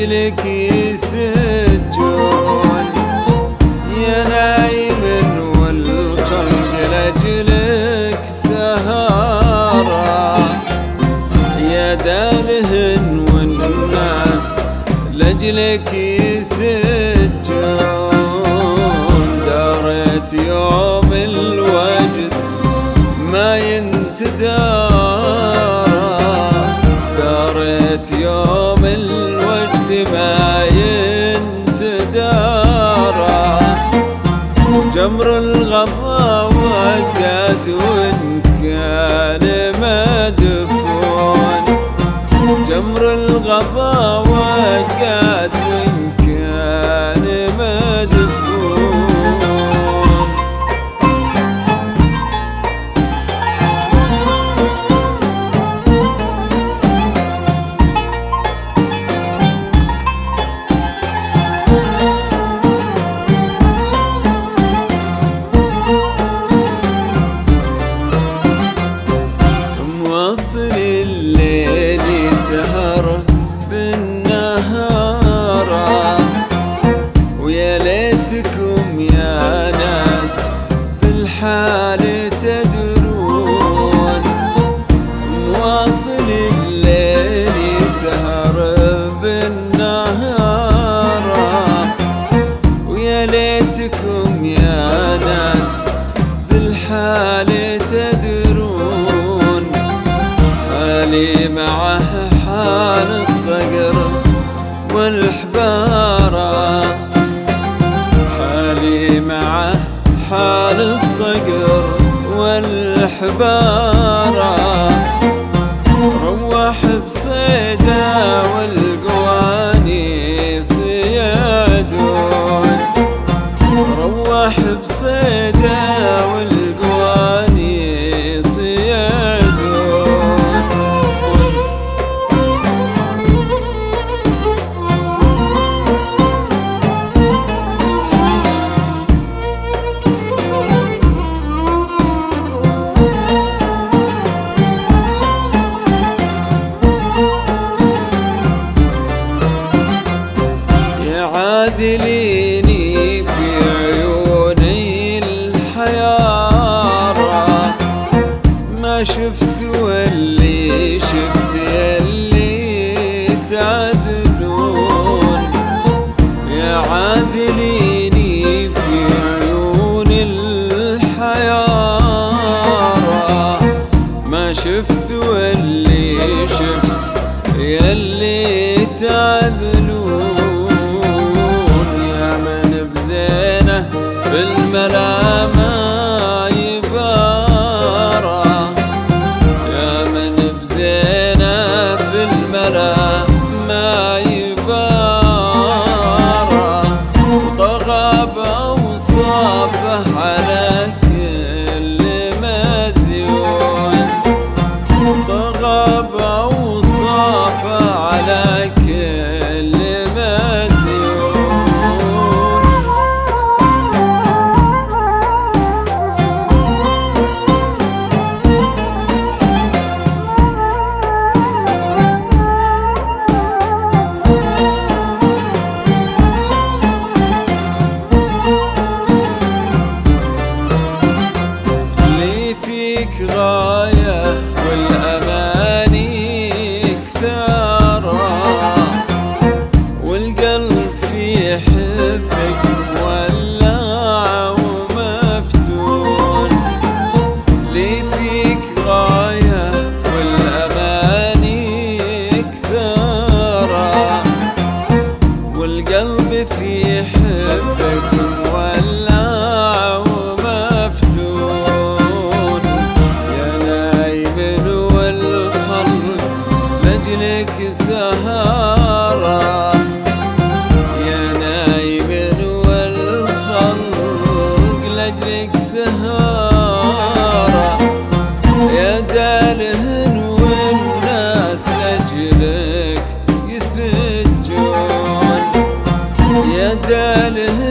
لأجلك يسجون، يا نايم والخلق لأجلك سهارة، يا دالهن والناس لأجلك يسجون. دارت يوم الوجد ما ينتدارى، دارت يوم الوجد ما ينتدارى. جمر الغضا وقد وإن كان مدفون، جمر الغضا وقد وإن كان مدفون. واصل الليل سهر بالنهار، ويا ليتكم يا ناس بالحال تدرون. واصل الليل سهر بالنهار، ويا ليتكم يا ناس بالحال تدرون. حالي معه حال الصقر والحبارة، حالي معه حال الصقر والحبارة. روح بصيده والقوانيس يعدون، روح بصيده والقوانيس يعدون. عادليني في عيوني الحيارى، ما شفت واللي شفت يلي تعذلون. يا عادليني في عيوني الحيارى، ما شفت واللي شفت يلي تعذلون. بالملا ما يبارى، يا من بزينه في الملا ما يبارى. وطغى بأوصافه على كل مزيون، طغى بأوصافه على كل مزيون. فيك غاية والأماني كثارة، والقلب في حبك مولع ومفتون. لي فيك غاية والأماني كثارة، والقلب في حبك مولع ومفتون. لأجلك سهارة، يا نايم والخلق لأجلك سهارة. يا دالهن والناس لأجلك يسجون، يا دالهن